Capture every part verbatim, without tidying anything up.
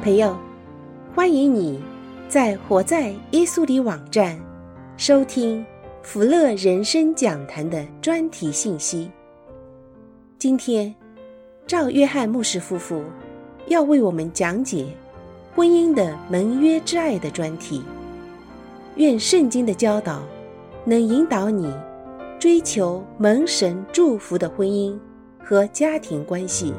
朋友，欢迎你在活在耶稣里网站收听福乐人生讲坛的专题信息。今天赵约翰牧师夫妇要为我们讲解婚姻的盟约之爱的专题。愿圣经的教导能引导你追求蒙神祝福的婚姻和家庭关系。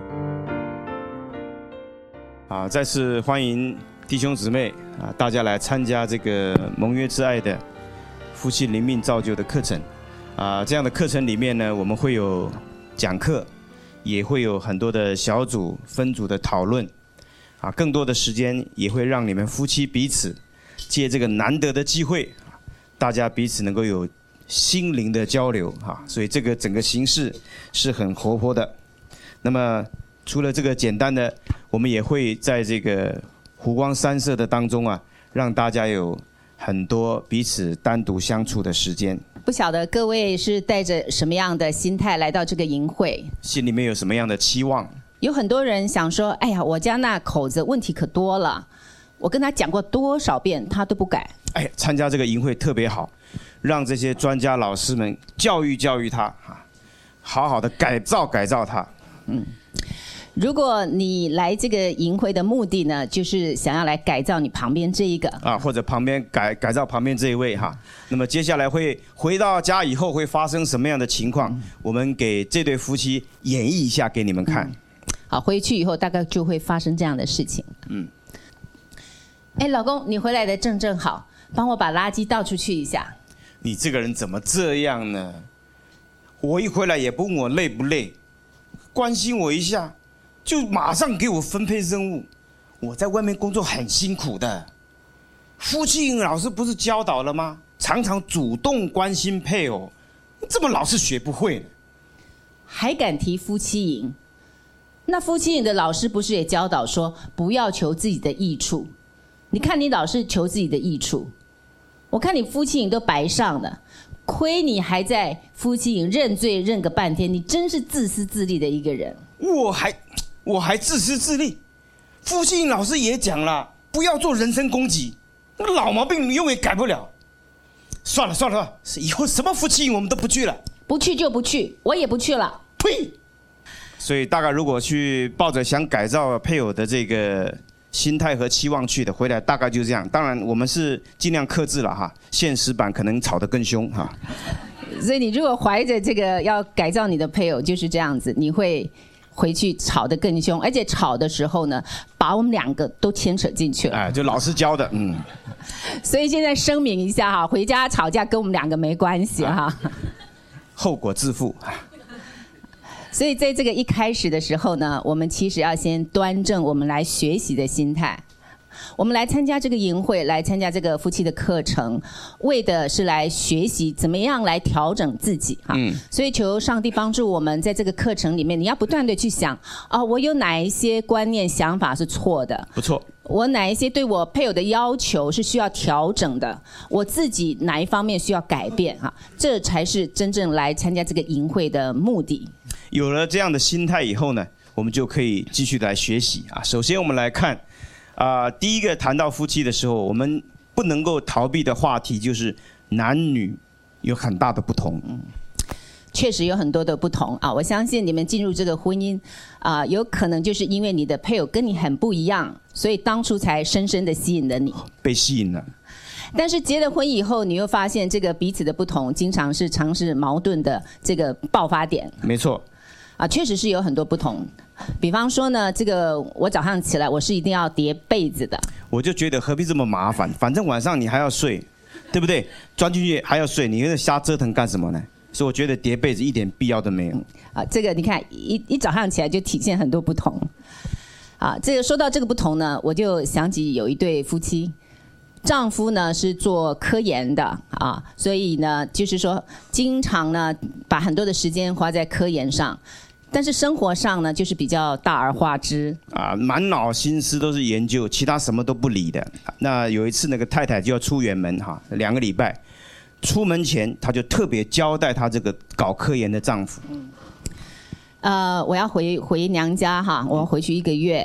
啊，再次欢迎弟兄姊妹啊，大家来参加这个盟约之爱的夫妻灵命造就的课程啊。这样的课程里面呢，我们会有讲课，也会有很多的小组分组的讨论啊，更多的时间也会让你们夫妻彼此借这个难得的机会，大家彼此能够有心灵的交流哈，所以这个整个形式是很活泼的。那么除了这个简单的，我们也会在这个湖光山色的当中啊，让大家有很多彼此单独相处的时间。 不晓得各位是带着什么样的心态来到这个营会， 心里面有什么样的期望？ 有很多人想说，哎呀，我家那口子问题可多了，我跟他讲过多少遍他都不改。 哎，参加这个营会特别好，让这些专家老师们教育教育他，好好的改造改造他。 嗯，如果你来这个营会的目的呢，就是想要来改造你旁边这一个啊，或者旁边改改造旁边这一位哈。那么接下来会回到家以后会发生什么样的情况？嗯、我们给这对夫妻演绎一下给你们看。嗯、 好，回去以后大概就会发生这样的事情。嗯。哎，老公，你回来的正正好，帮我把垃圾倒出去一下。 你这个人怎么这样呢？我一回来也不问我累不累，关心我一下，就马上给我分配任务。我在外面工作很辛苦的，夫妻营老师不是教导了吗？常常主动关心配偶，这么老是学不会呢？ 还敢提夫妻营？那夫妻营的老师不是也教导说，不要求自己的益处？你看你老是求自己的益处，我看你夫妻营都白上了，亏你还在夫妻营认罪认个半天，你真是自私自利的一个人。 我还我还自私自利？夫妻营老师也讲了，不要做人身攻击，那老毛病你永远改不了。算了算了，以后什么夫妻营我们都不去了。 不去就不去，我也不去了。 呸！所以大概如果去抱着想改造配偶的这个心态和期望去的，回来大概就是这样。当然我们是尽量克制了哈，现实版可能吵得更凶哈。 所以你如果怀着这个要改造你的配偶就是这样子，你会回去吵得更凶，而且吵的时候呢，把我们两个都牵扯进去了。 哎，就老师教的，嗯。 所以现在声明一下哈，回家吵架跟我们两个没关系哈， 后果自负。 所以在这个一开始的时候呢，我们其实要先端正我们来学习的心态。我们来参加这个营会，来参加这个夫妻的课程，为的是来学习怎么样来调整自己哈。嗯。所以求上帝帮助我们在这个课程里面，你要不断的去想啊，我有哪一些观念想法是错的？ 不错。 我哪一些对我配偶的要求是需要调整的？我自己哪一方面需要改变哈？这才是真正来参加这个营会的目的。 有了这样的心态以后呢，我们就可以继续来学习啊。首先我们来看啊、呃，第一个谈到夫妻的时候，我们不能够逃避的话题就是男女有很大的不同。嗯， 确实有很多的不同啊。我相信你们进入这个婚姻啊、呃，有可能就是因为你的配偶跟你很不一样，所以当初才深深的吸引了你， 被吸引了。 但是结了婚以后，你又发现这个彼此的不同，经常是常是矛盾的这个爆发点。 没错。 啊，确实是有很多不同。比方说呢，这个我早上起来我是一定要叠被子的。 我就觉得何必这么麻烦？反正晚上你还要睡，对不对？钻进去还要睡，你在瞎折腾干什么呢？所以我觉得叠被子一点必要都没有。 啊，这个你看一一早上起来就体现很多不同。啊，这个说到这个不同呢，我就想起有一对夫妻。丈夫呢是做科研的啊，所以呢就是说经常呢把很多的时间花在科研上，但是生活上呢就是比较大而化之啊，满脑心思都是研究，其他什么都不理的。那有一次那个太太就要出远门哈，两个礼拜，出门前她就特别交代她这个搞科研的丈夫， 呃，我要回回娘家哈，我要回去一个月。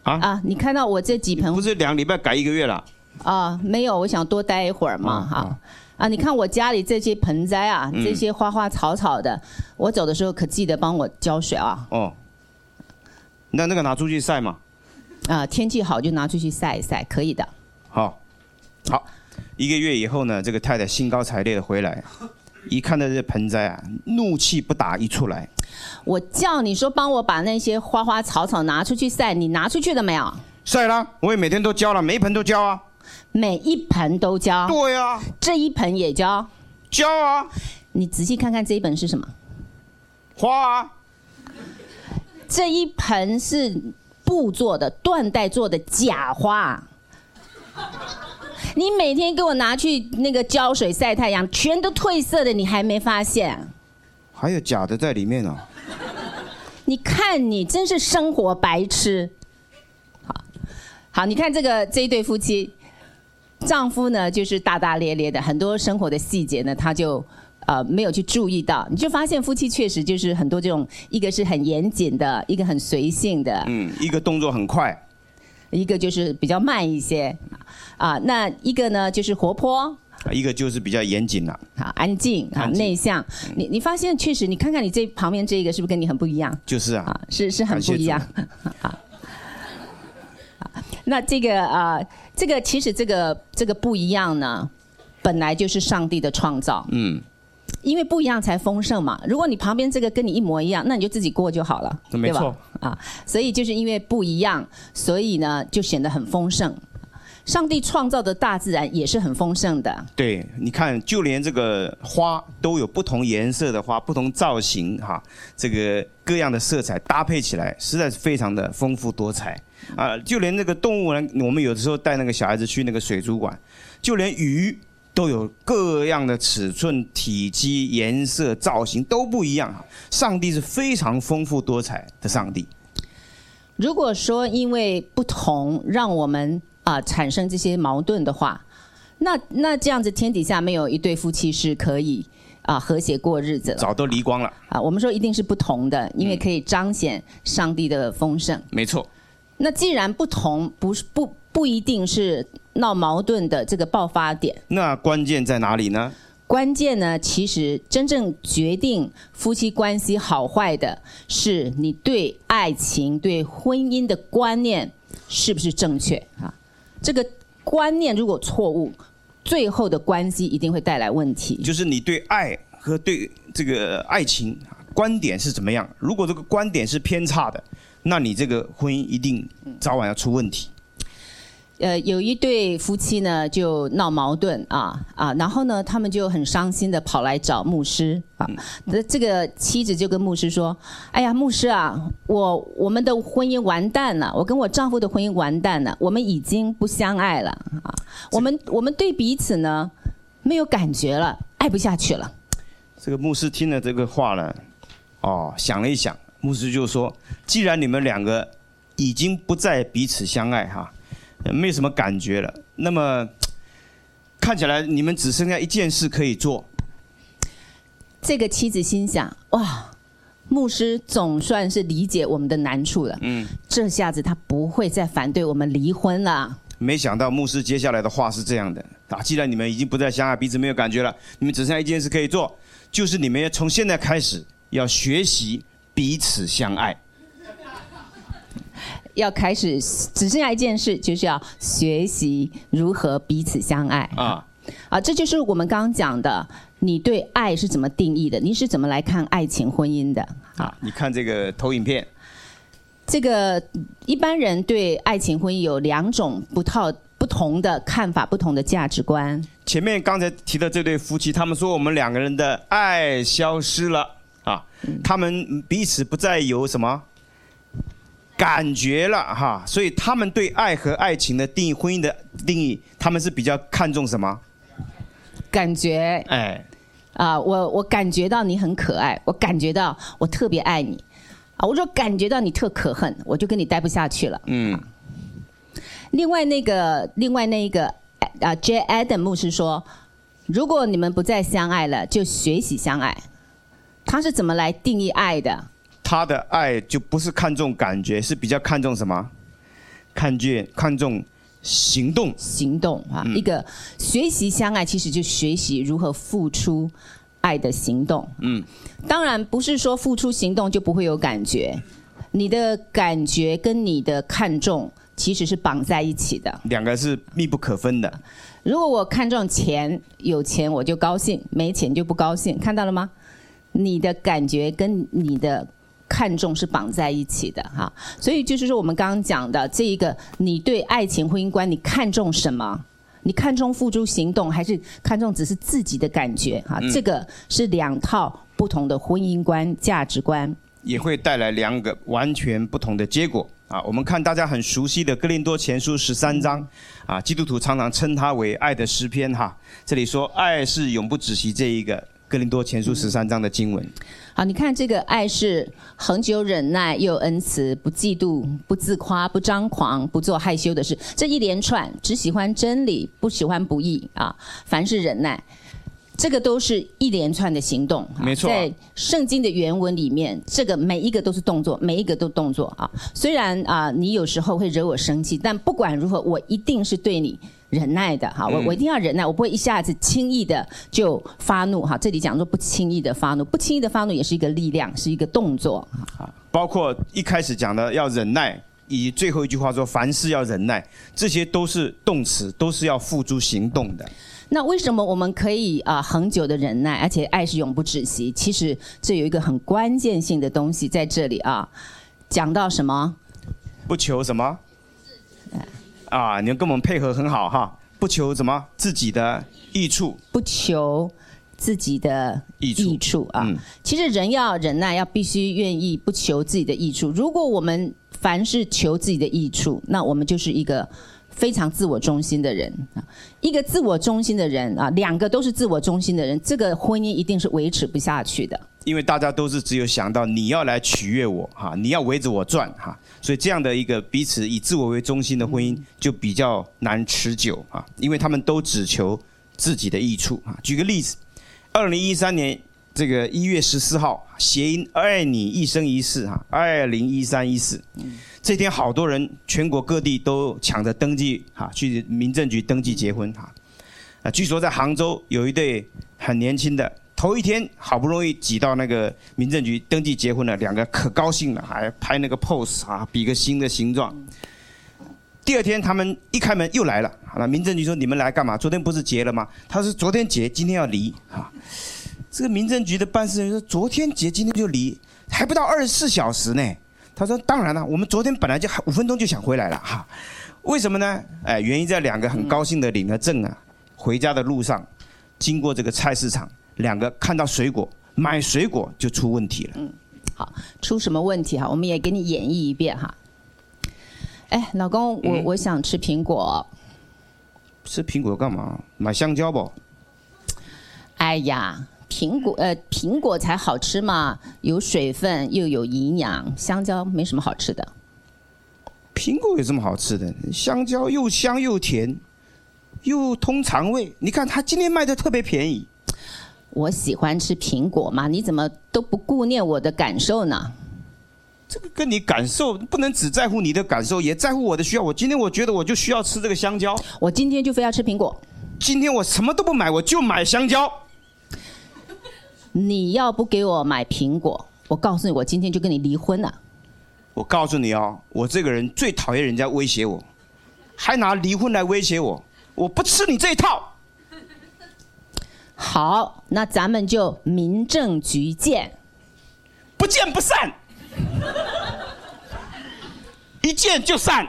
啊啊，你看到我这几盆不是两个礼拜改一个月了？ 啊，没有，我想多待一会儿嘛，哈、啊。啊，你看我家里这些盆栽啊， 嗯、 这些花花草草的，我走的时候可记得帮我浇水啊。 哦，那那个拿出去晒嘛？ 啊，天气好就拿出去晒一晒，可以的。 好，好，一个月以后呢，这个太太兴高采烈的回来，一看到这盆栽啊，怒气不打一处来。 我叫你说帮我把那些花花草草拿出去晒，你拿出去了没有？ 晒啦，我也每天都浇了，每一盆都浇啊。 每一盆都浇？ 对啊。 这一盆也浇？ 浇啊。 你仔细看看这一盆是什么？ 花啊。 这一盆是布做的、缎带做的假花。你每天给我拿去那个浇水晒太阳，全都褪色的，你还没发现？ 还有假的在里面哦。 你看你真是生活白痴。好，好，你看这个这一对夫妻，丈夫呢就是大大咧咧的，很多生活的细节呢他就呃没有去注意到，你就发现夫妻确实就是很多这种，一个是很严谨的，一个很随性的， 嗯，一个动作很快， 一个就是比较慢一些，啊，那一个呢就是活泼。 一个就是比较严谨了， 好，安静啊，内向。你你发现确实，你看看你这旁边这一个是不是跟你很不一样？ 就是啊， 啊是是很不一样。好，那这个啊、呃，这个其实这个这个不一样呢，本来就是上帝的创造。嗯，因为不一样才丰盛嘛。如果你旁边这个跟你一模一样，那你就自己过就好了， 没错啊。所以就是因为不一样，所以呢就显得很丰盛。上帝创造的大自然也是很丰盛的。 对，你看，就连这个花都有不同颜色的花，不同造型哈，这个各样的色彩搭配起来，实在是非常的丰富多彩啊！就连那个动物呢，我们有的时候带那个小孩子去那个水族馆，就连鱼都有各样的尺寸、体积、颜色、造型都不一样。上帝是非常丰富多彩的上帝。 如果说因为不同让我们啊、呃、产生这些矛盾的话，那那这样子天底下没有一对夫妻是可以啊、呃、和谐过日子了， 早都离光了啊。我们说一定是不同的，因为可以彰显上帝的丰盛。 嗯、没错。 那既然不同，不是不不一定是闹矛盾的这个爆发点。 那关键在哪里呢？ 关键呢，其实真正决定夫妻关系好坏的，是你对爱情、对婚姻的观念是不是正确啊？这个观念如果错误，最后的关系一定会带来问题。 就是你对爱和对这个爱情观点是怎么样？如果这个观点是偏差的，那你这个婚姻一定早晚要出问题。 呃，有一对夫妻呢就闹矛盾啊啊，然后呢他们就很伤心的跑来找牧师啊。那这个妻子就跟牧师说：“哎呀，牧师啊，我我们的婚姻完蛋了，我跟我丈夫的婚姻完蛋了，我们已经不相爱了啊，我们我们对彼此呢没有感觉了，爱不下去了。” 这个牧师听了这个话呢，哦，想了一想，牧师就说：“既然你们两个已经不再彼此相爱哈。”没有什么感觉了，那么看起来你们只剩下一件事可以做。 这个妻子心想：哇，牧师总算是理解我们的难处了。嗯，这下子他不会再反对我们离婚了。 没想到牧师接下来的话是这样的啊：既然你们已经不再相爱，彼此没有感觉了，你们只剩下一件事可以做，就是你们从现在开始要学习彼此相爱。 要开始只剩下一件事，就是要学习如何彼此相爱啊啊！这就是我们刚刚讲的，你对爱是怎么定义的？你是怎么来看爱情婚姻的？ 啊，你看这个投影片， 这个一般人对爱情婚姻有两种不套不同的看法，不同的价值观。 前面刚才提的这对夫妻，他们说我们两个人的爱消失了啊，他们彼此不再有什么感觉了哈，所以他们对爱和爱情的定义、婚姻的定义，他们是比较看重什么？ 感觉。哎，啊，我我感觉到你很可爱，我感觉到我特别爱你，啊，我说感觉到你特可恨，我就跟你待不下去了。嗯。另外那个，另外那一个啊 ，J. Adam 牧师说，如果你们不再相爱了，就学习相爱。他是怎么来定义爱的？ 他的爱就不是看重感觉，是比较看重什么？ 看见看重行动， 行动啊，嗯、一个学习相爱，其实就学习如何付出爱的行动。嗯，当然不是说付出行动就不会有感觉，你的感觉跟你的看重其实是绑在一起的， 两个是密不可分的。 如果我看重钱，有钱我就高兴，没钱就不高兴，看到了吗？你的感觉跟你的看重是绑在一起的哈，所以就是说我们刚刚讲的这一个，你对爱情婚姻观你看重什么？你看重付诸行动，还是看重只是自己的感觉哈、嗯？这个是两套不同的婚姻观、价值观， 也会带来两个完全不同的结果啊。我们看大家很熟悉的哥林多前书十三章啊，基督徒常常称它为爱的诗篇哈。这里说爱是永不止息，这一个哥林多前书十三章的经文。 好，你看这个爱是恒久忍耐，又有恩慈，不嫉妒，不自夸，不张狂，不做害羞的事。这一连串，只喜欢真理，不喜欢不义啊。凡是忍耐，这个都是一连串的行动。 没错、啊， 在圣经的原文里面，这个每一个都是动作，每一个都动作啊。虽然啊，你有时候会惹我生气，但不管如何，我一定是对你忍耐的哈，我我一定要忍耐，我不会一下子轻易的就发怒哈。这里讲说不轻易的发怒，不轻易的发怒也是一个力量，是一个动作。 包括一开始讲的要忍耐，以及最后一句话说凡事要忍耐，这些都是动词，都是要付诸行动的。 那为什么我们可以啊、呃、恒久的忍耐，而且爱是永不止息？其实这有一个很关键性的东西在这里啊，讲到什么？ 不求什么？啊，你们跟我们配合很好哈，不求什么自己的益处， 不求自己的益处, 益处啊、嗯。其实人要忍耐，要必须愿意不求自己的益处。如果我们凡是求自己的益处，那我们就是一个非常自我中心的人啊。一个自我中心的人啊，两个都是自我中心的人，这个婚姻一定是维持不下去的。 因为大家都是只有想到你要来取悦我哈，你要围着我转哈，所以这样的一个彼此以自我为中心的婚姻就比较难持久啊，因为他们都只求自己的益处啊。举个例子，二零一三年这个一月十四号，谐音爱你一生一世哈，二零一三一四，这天好多人全国各地都抢着登记哈，去民政局登记结婚哈。啊，据说在杭州有一对很年轻的。头一天好不容易挤到那个民政局登记结婚了，两个可高兴了，还拍那个 pose 啊，比个心的形状。第二天他们一开门又来了，好了，民政局说你们来干嘛？昨天不是结了吗？他说昨天结，今天要离啊。这个民政局的办事人说昨天结，今天就离，还不到二十四小时呢。他说当然了，我们昨天本来就五分钟就想回来了哈。为什么呢？哎，原因在两个很高兴的领了证啊，回家的路上经过这个菜市场。两个看到水果，买水果就出问题了。 嗯，好，出什么问题哈？我们也给你演绎一遍哈。哎，老公，我、嗯、我想吃苹果。 吃苹果干嘛？买香蕉不？ 哎呀，苹果呃，苹果才好吃嘛，有水分又有营养，香蕉没什么好吃的。 苹果有什么好吃的？香蕉又香又甜，又通肠胃。你看它今天卖的特别便宜。 我喜欢吃苹果嘛，你怎么都不顾念我的感受呢？ 这个跟你感受不能只在乎你的感受，也在乎我的需要。我今天我觉得我就需要吃这个香蕉， 我今天就非要吃苹果。 今天我什么都不买，我就买香蕉。 你要不给我买苹果，我告诉你，我今天就跟你离婚了。 我告诉你哦，我这个人最讨厌人家威胁我，还拿离婚来威胁我，我不吃你这一套。 好，那咱们就民政局见， 不见不散，一见就散。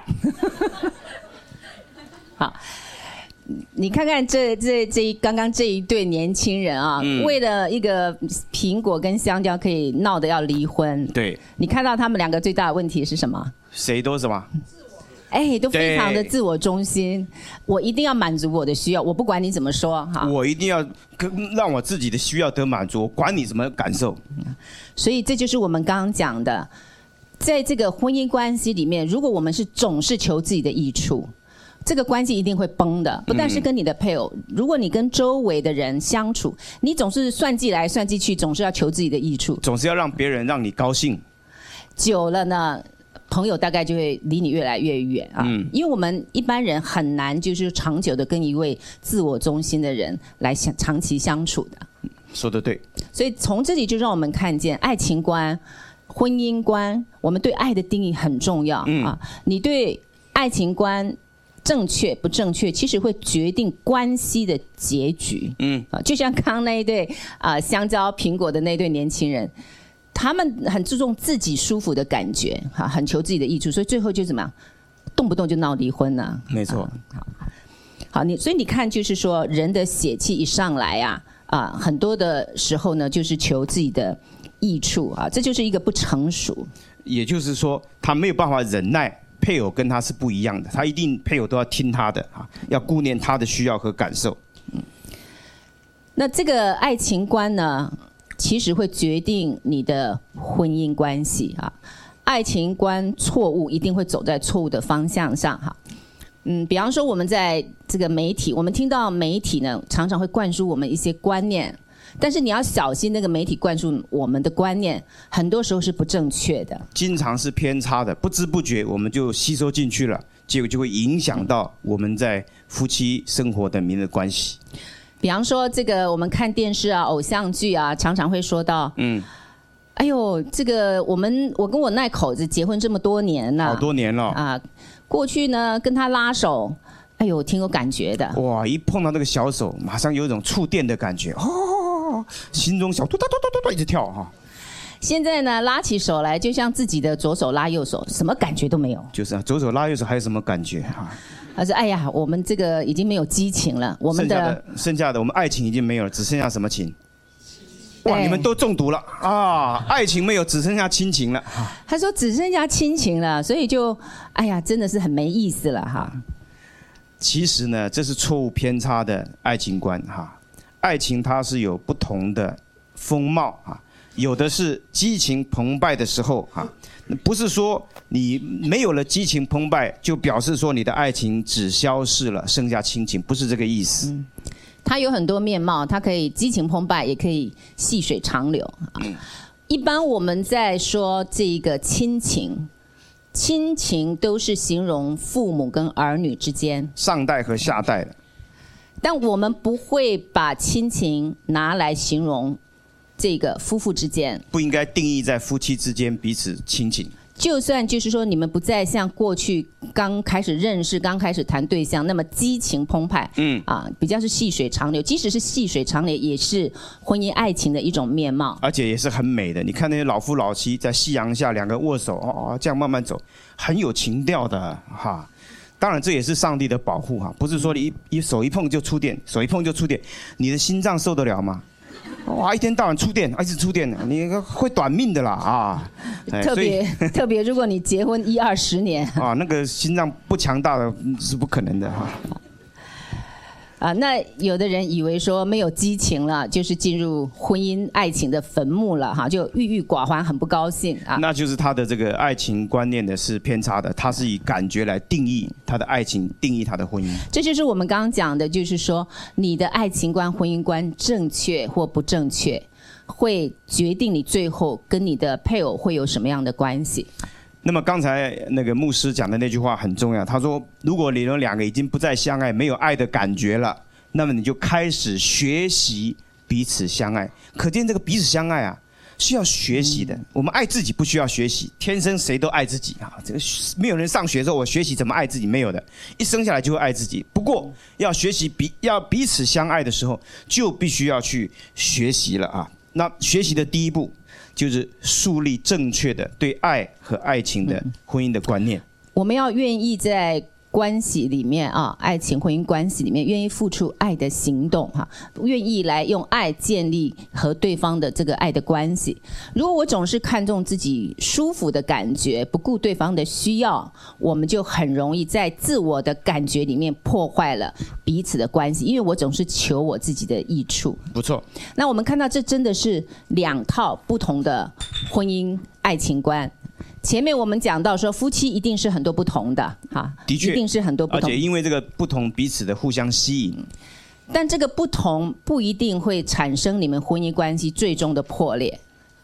好，你看看这这这刚刚这一对年轻人啊、嗯，为了一个苹果跟香蕉可以闹得要离婚。 对， 你看到他们两个最大的问题是什么？ 谁都什么？ 哎，都非常的自我中心，我一定要满足我的需要，我不管你怎么说哈。 我一定要让我自己的需要得满足，管你什么感受。 所以这就是我们刚刚讲的，在这个婚姻关系里面，如果我们是总是求自己的益处，这个关系一定会崩的。不但是跟你的配偶，嗯、如果你跟周围的人相处，你总是算计来算计去，总是要求自己的益处， 总是要让别人让你高兴。 久了呢？ 朋友大概就会离你越来越远啊。嗯，因为我们一般人很难就是长久的跟一位自我中心的人来相长期相处的。 说得对。 所以从这里就让我们看见爱情观、婚姻观，我们对爱的定义很重要、嗯、啊。你对爱情观正确不正确，其实会决定关系的结局。嗯，啊，就像刚刚那一对啊、呃、香蕉苹果的那对年轻人，他们很注重自己舒服的感觉，哈，很求自己的益处，所以最后就怎么样，动不动就闹离婚了、啊。 没错。 好，好，你所以你看，就是说人的血气一上来啊。啊，很多的时候呢，就是求自己的益处啊，这就是一个不成熟。 也就是说，他没有办法忍耐配偶跟他是不一样的，他一定配偶都要听他的啊，要顾念他的需要和感受。 嗯，那这个爱情观呢，其实会决定你的婚姻关系啊。爱情观错误，一定会走在错误的方向上哈。嗯，比方说我们在这个媒体，我们听到媒体呢常常会灌输我们一些观念，但是你要小心那个媒体灌输我们的观念，很多时候是不正确的， 经常是偏差的，不知不觉我们就吸收进去了，结果就会影响到我们在夫妻生活的民的关系。 比方说这个我们看电视啊、偶像剧啊，常常会说到，嗯。哎呦，这个我们我跟我那口子结婚这么多年了， 好多年了啊。过去呢，跟他拉手，哎呦，挺有感觉的。 哇，一碰到那个小手，马上有一种触电的感觉，哦，心中小嘟嘟嘟嘟嘟一直跳哈。 现在呢，拉起手来，就像自己的左手拉右手，什么感觉都没有。 就是啊，左手拉右手还有什么感觉啊？ 他说：“哎呀，我们这个已经没有激情了，我们的剩下的剩下的我们爱情已经没有了，只剩下什么情？”哇！你们都中毒了啊！爱情没有，只剩下亲情了。 他说只剩下亲情了，所以就哎呀，真的是很没意思了哈。 其实呢，这是错误偏差的爱情观哈。爱情它是有不同的风貌啊，有的是激情澎湃的时候啊，不是说你没有了激情澎湃，就表示说你的爱情只消逝了，剩下亲情，不是这个意思。嗯， 它有很多面貌，它可以激情澎湃，也可以细水长流啊。一般我们在说这个亲情，亲情都是形容父母跟儿女之间， 上代和下代的。 但我们不会把亲情拿来形容这个夫妇之间， 不应该定义在夫妻之间彼此亲情。 就算就是说你们不再像过去刚开始认识、刚开始谈对象那么激情澎湃，嗯啊，比较是细水长流。即使是细水长流，也是婚姻爱情的一种面貌， 而且也是很美的。你看那些老夫老妻在夕阳下，两个握手，哦，这样慢慢走，很有情调的哈。当然，这也是上帝的保护哈，不是说你一一手一碰就触电，手一碰就触电，你的心脏受得了吗？哇，一天到晚触电，一直触电，你会短命的啦啊！ 特别特别，如果你结婚一二十年啊，那个心脏不强大的是不可能的哈。 啊，那有的人以为说没有激情了，就是进入婚姻爱情的坟墓了哈，就郁郁寡欢，很不高兴啊。 那就是他的这个爱情观念的是偏差的，他是以感觉来定义他的爱情，定义他的婚姻。 这就是我们刚刚讲的，就是说你的爱情观、婚姻观正确或不正确，会决定你最后跟你的配偶会有什么样的关系。 那么刚才那个牧师讲的那句话很重要，他说如果你们两个已经不再相爱，没有爱的感觉了，那么你就开始学习彼此相爱。可见这个彼此相爱啊需要学习的。我们爱自己不需要学习，天生谁都爱自己啊，这个没有人上学的时候我学习怎么爱自己，没有的，一生下来就会爱自己。不过要学习彼要彼此相爱的时候，就必须要去学习了啊。那学习的第一步就是树立正确的对爱和爱情的婚姻的观念。 我们要愿意在关系里面啊，爱情婚姻关系里面，愿意付出爱的行动哈，愿意来用爱建立和对方的这个爱的关系。如果我总是看重自己舒服的感觉，不顾对方的需要，我们就很容易在自我的感觉里面破坏了彼此的关系，因为我总是求我自己的益处。 不错。那我们看到这真的是两套不同的婚姻爱情观。前面我们讲到说，夫妻一定是很多不同的哈， 的确， 一定是很多不同， 而且因为这个不同，彼此的互相吸引。 但这个不同不一定会产生你们婚姻关系最终的破裂。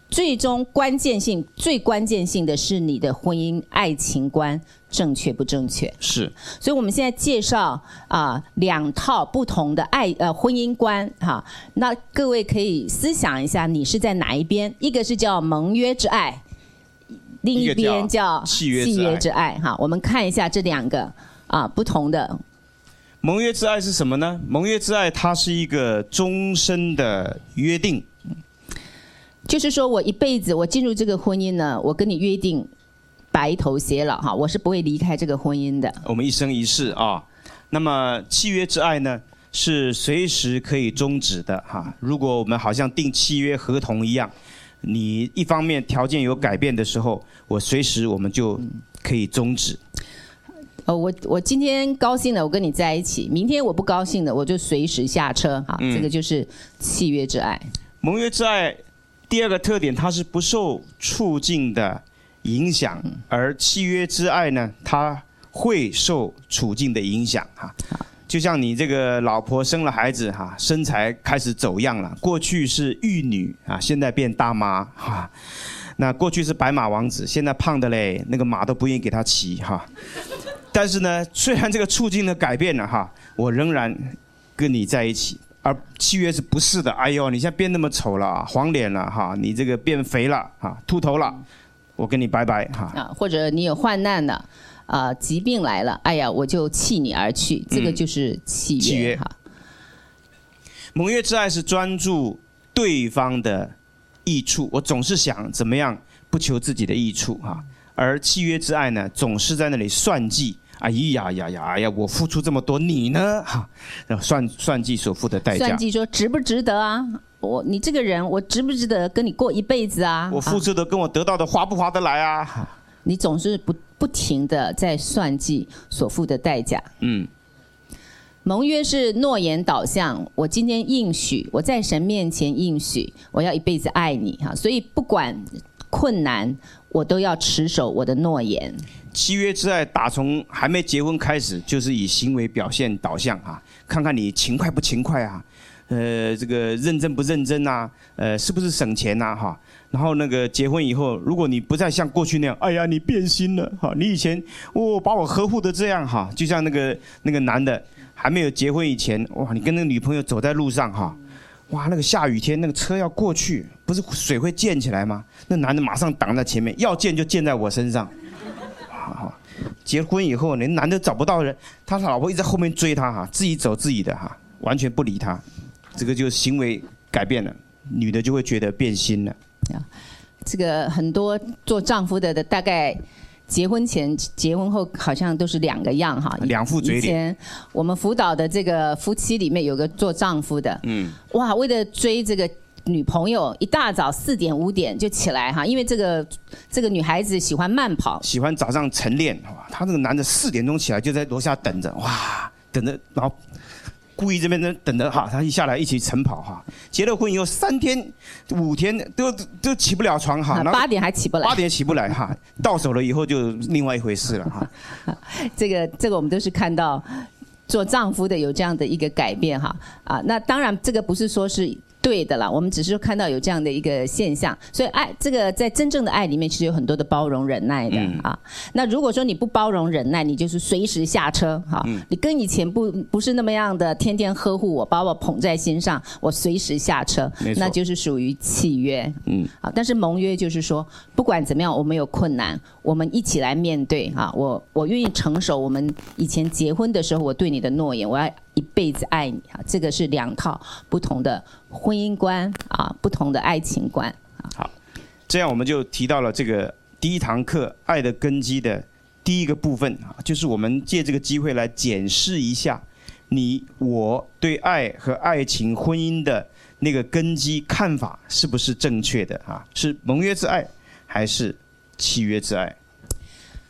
最终关键性、最关键性的是你的婚姻爱情观正确不正确？ 是。 所以我们现在介绍啊、呃、两套不同的爱呃婚姻观哈，那各位可以思想一下，你是在哪一边？一个是叫盟约之爱，另一边叫契约之爱。契约之爱哈，我们看一下这两个啊不同的。 盟约之爱是什么呢？盟约之爱它是一个终身的约定。 就是说我一辈子，我进入这个婚姻呢，我跟你约定白头偕老哈，我是不会离开这个婚姻的。 我们一生一世啊。那么契约之爱呢，是随时可以终止的哈。如果我们好像订契约合同一样，你一方面条件有改变的时候，我随时我们就可以终止。 呃，我我今天高兴了，我跟你在一起；明天我不高兴了，我就随时下车哈。嗯、这个就是契约之爱。 盟约之爱。第二个特点，它是不受处境的影响，而契约之爱呢，它会受处境的影响哈。就像你这个老婆生了孩子哈，身材开始走样了，过去是玉女啊，现在变大妈哈。那过去是白马王子，现在胖的嘞，那个马都不愿意给他骑哈。但是呢，虽然这个处境的改变了哈，我仍然跟你在一起。而契约是不是的？哎呦，你现在变那么丑了，黄脸了哈，你这个变肥了哈，秃头了，我跟你拜拜哈。 啊，或者你有患难了，啊、呃，疾病来了，哎呀，我就弃你而去，这个就是契约。嗯、契约哈。 盟约之爱是专注对方的益处，我总是想怎么样不求自己的益处哈。而契约之爱呢，总是在那里算计。哎呀呀呀！哎呀，我付出这么多，你呢？哈，算算计所付的代价。 算计说值不值得啊？我你这个人，我值不值得跟你过一辈子啊？ 我付出的跟我得到的划不划得来啊？ 你总是不不停的在算计所付的代价。嗯。盟约是诺言导向，我今天应许，我在神面前应许，我要一辈子爱你哈，所以不管困难，我都要持守我的诺言。 契约之爱打从还没结婚开始，就是以行为表现导向啊，看看你勤快不勤快啊，呃，这个认真不认真啊，呃，是不是省钱呐、啊、哈？然后那个结婚以后，如果你不再像过去那样，哎呀，你变心了哈，你以前哦把我呵护的这样哈，就像那个那个男的还没有结婚以前，哇，你跟那个女朋友走在路上哈。哇，那个下雨天，那个车要过去，不是水会溅起来吗？那男的马上挡在前面，要溅就溅在我身上。好，结婚以后，连男的找不到人，他老婆一直在后面追他哈，自己走自己的哈，完全不理他，这个就行为改变了，女的就会觉得变心了。 这个很多做丈夫的的大概。结婚前、结婚后好像都是两个样哈， 两副嘴脸。 以前我们辅导的这个夫妻里面有个做丈夫的，嗯，哇，为了追这个女朋友，一大早四点五点就起来哈，因为这个这个女孩子喜欢慢跑， 喜欢早上晨练，哇，他这个男的四点钟起来就在楼下等着，哇，等着，然后。故意这边等着哈，他一下来一起晨跑哈。结了婚以后三天五天都都起不了床哈， 八点还起不来， 八点起不来哈，到手了以后就另外一回事了哈。 这个这个我们都是看到做丈夫的有这样的一个改变哈啊，那当然这个不是说是。对的啦，我们只是看到有这样的一个现象，所以爱这个在真正的爱里面，其实有很多的包容忍耐的、嗯、啊。那如果说你不包容忍耐，你就是随时下车哈、嗯。你跟以前不不是那么样的，天天呵护我，把我捧在心上，我随时下车，那就是属于契约。嗯，啊，但是盟约就是说，不管怎么样，我们有困难，我们一起来面对啊。我我愿意承守我们以前结婚的时候我对你的诺言，我要。一辈子爱你啊，这个是两套不同的婚姻观啊，不同的爱情观。 好，这样我们就提到了这个第一堂课“爱的根基”的第一个部分啊，就是我们借这个机会来检视一下你我对爱和爱情、婚姻的那个根基看法是不是正确的啊？是盟约之爱还是契约之爱？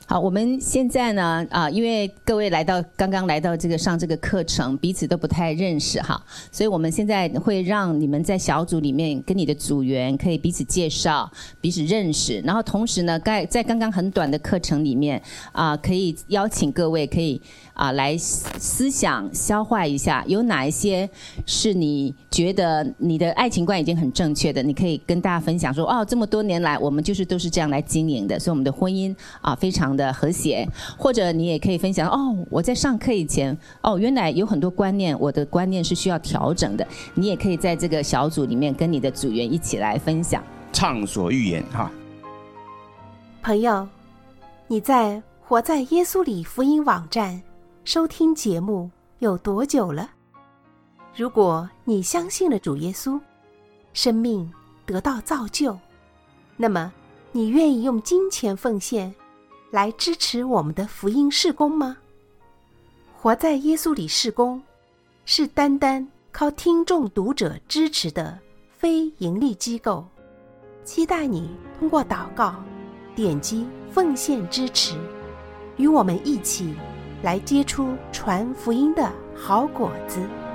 好，我们现在呢，啊，因为各位来到刚刚来到这个上这个课程，彼此都不太认识哈，所以我们现在会让你们在小组里面跟你的组员可以彼此介绍、彼此认识，然后同时呢，在在刚刚很短的课程里面啊，可以邀请各位可以啊来思想消化一下，有哪一些是你觉得你的爱情观已经很正确的，你可以跟大家分享说，哦，这么多年来我们就是都是这样来经营的，所以我们的婚姻啊非常的和谐。或者你也可以分享，哦，我在上课以前，哦，原来有很多观念，我的观念是需要调整的。你也可以在这个小组里面跟你的组员一起来分享， 畅所欲言哈。 朋友，你在活在耶稣里福音网站收听节目有多久了？如果你相信了主耶稣，生命得到造就，那么你愿意用金钱奉献来支持我们的福音事工吗？活在耶稣里事工是单单靠听众读者支持的非盈利机构，期待你通过祷告点击奉献支持，与我们一起来结出传福音的好果子。